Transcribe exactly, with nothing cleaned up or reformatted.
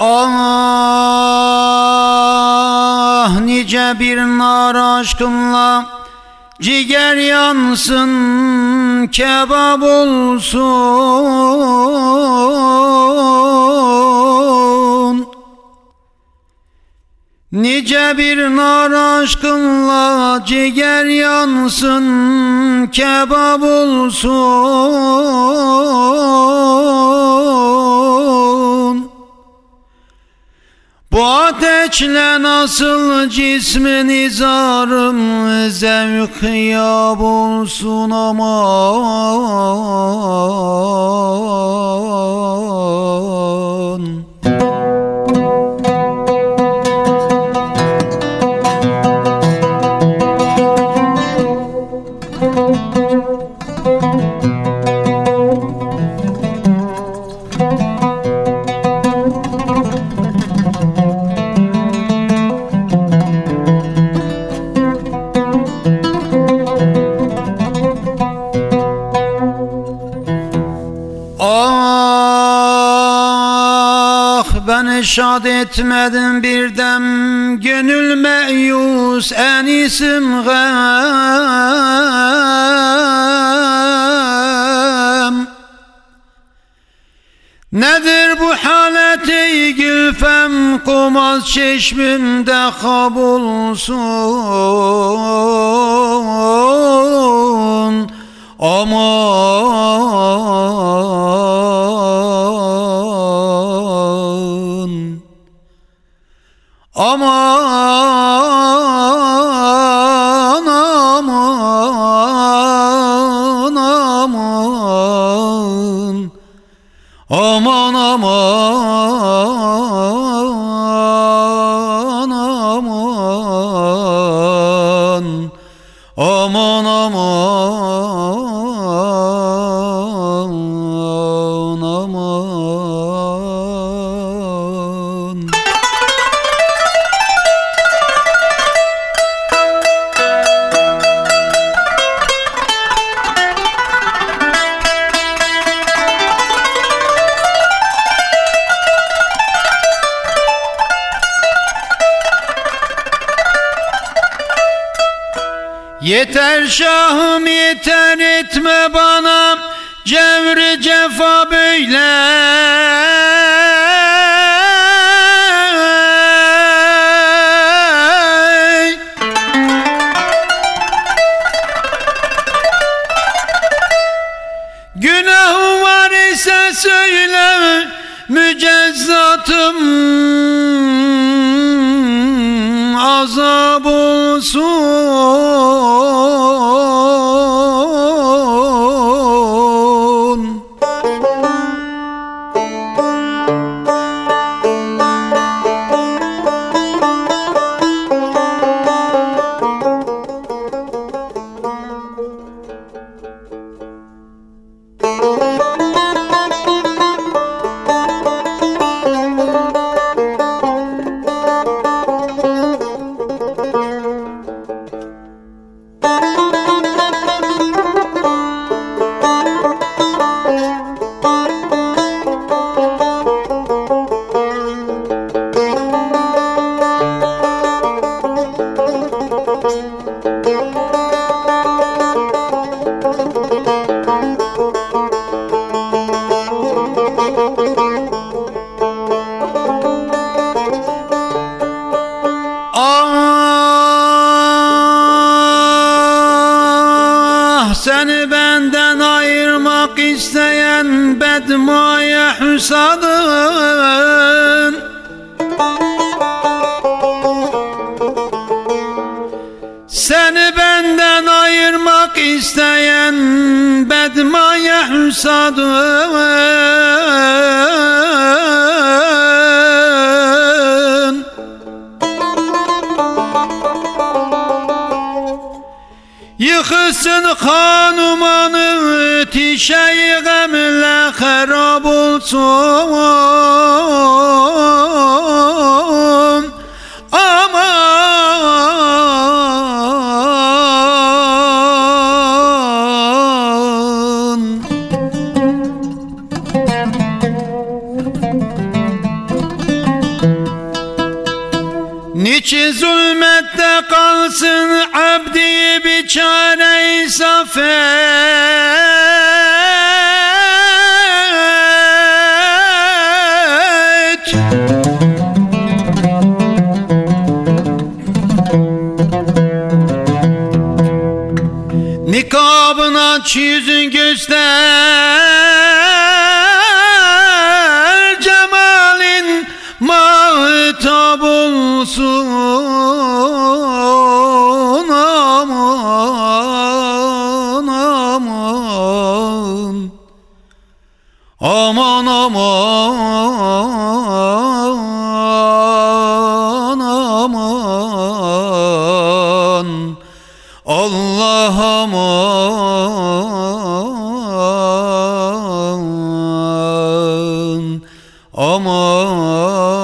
Ah nice bir nar aşkınla ciger yansın, kebap olsun. Nice bir nar aşkınla ciger yansın, kebap olsun. Bu ateşle nasıl cismin izarım, zevk yab olsun aman. Ah beni şad etmedin bir dem, gönül meyus enisim gam. Nedir bu halet ey gülfem, kumaz çeşmimde hab olsun aman. Aman aman aman. Aman aman aman. Aman aman aman. Yeter şahım yeter, etme bana cevri cefa böyle. Günahım var ise söyle, mücezzatım azap olsun. Ah seni benden ayırmak isteyen bedmaya hüsadın. Seni benden ayırmak isteyen bedmaya hüsadın. Yıkılsın hanumanı, tişeyi gemle harap olsun aman. İçi zulmette kalsın abdi biçare-i safet. Nikabını aç, yüzün göster, cemalin mahtab olsun. Aman aman, aman aman, aman, Allah aman, aman.